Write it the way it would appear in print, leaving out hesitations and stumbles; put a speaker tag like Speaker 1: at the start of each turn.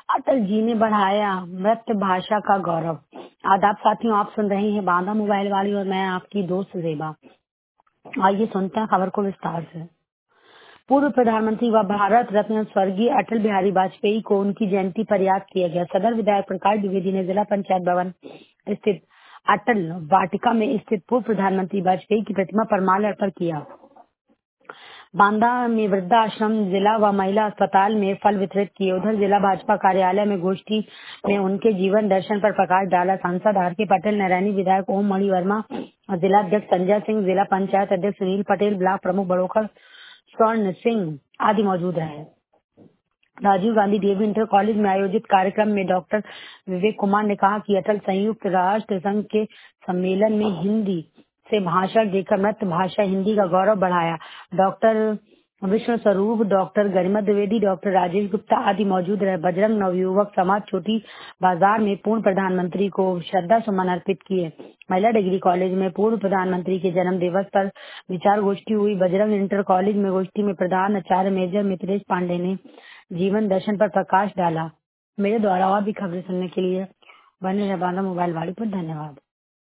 Speaker 1: अटल जी ने बढ़ाया मृत भाषा का गौरव। आदाब साथियों, आप सुन रहे हैं बांदा मोबाइल वाली और मैं आपकी दोस्त ज़ेबा। आइए सुनते हैं खबर को विस्तार से। पूर्व प्रधानमंत्री व भारत रत्न स्वर्गीय अटल बिहारी वाजपेयी को उनकी जयंती पर याद किया गया। सदर विधायक प्रकाश द्विवेदी ने जिला पंचायत भवन स्थित अटल वाटिका में स्थित पूर्व प्रधानमंत्री वाजपेयी की प्रतिमा पर माल्यार्पण किया। बांदा में वृद्धाश्रम, जिला व महिला अस्पताल में फल वितरित किए। उधर जिला भाजपा कार्यालय में गोष्ठी में उनके जीवन दर्शन पर प्रकाश डाला। सांसद आर के पटेल, नारायणी, विधायक ओम मणि वर्मा, जिला अध्यक्ष संजय सिंह, जिला पंचायत अध्यक्ष सुनील पटेल, ब्लॉक प्रमुख बड़ोखर स्वर्ण सिंह आदि मौजूद रहे। Rajiv Gandhi DAV inter college में आयोजित कार्यक्रम में डॉक्टर विवेक कुमार ने कहा कि अटल संयुक्त राष्ट्र संघ के सम्मेलन में हिंदी से भाषण देकर मृत भाषा हिंदी का गौरव बढ़ाया। Doctor Vishwa Swaroop, doctor Garima Dwivedi, doctor Rajesh Gupta आदि मौजूद रहे। बजरंग नवयुवक समाज छोटी बाजार में पूर्व प्रधानमंत्री को श्रद्धा सुमन अर्पित किए। महिला डिग्री कॉलेज में पूर्व प्रधानमंत्री के जन्म दिवस पर विचार गोष्ठी हुई। बजरंग इंटर कॉलेज में गोष्ठी में प्रधान आचार्य मेजर मिथिलेश पांडे ने जीवन दर्शन पर प्रकाश डाला। मेरे द्वारा और भी खबरें सुनने के लिए बने रहे बांदा मोबाइल वाली पर धन्यवाद।